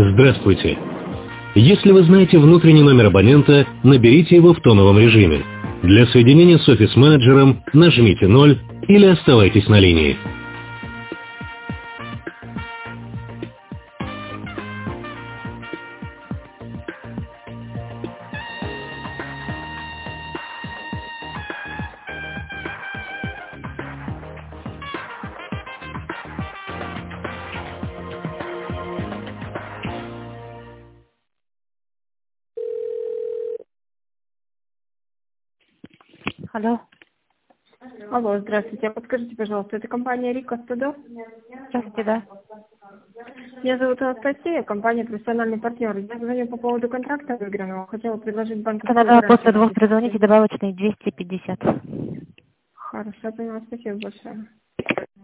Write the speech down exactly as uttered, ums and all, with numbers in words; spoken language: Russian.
Здравствуйте. Если вы знаете внутренний номер абонента, наберите его в тоновом режиме. Для соединения с офис-менеджером нажмите ноль или оставайтесь на линии. Алло. Алло, здравствуйте. А подскажите, пожалуйста, это компания Рика Студо? Здравствуйте, да. Меня зовут Анастасия, компания «Профессиональный партнер». Я звоню по поводу контракта выигранного. Хотела предложить банковскую Надо гарантию. после двух перезвонить и добавочный двести пятьдесят. Хорошо, я поняла. Спасибо большое.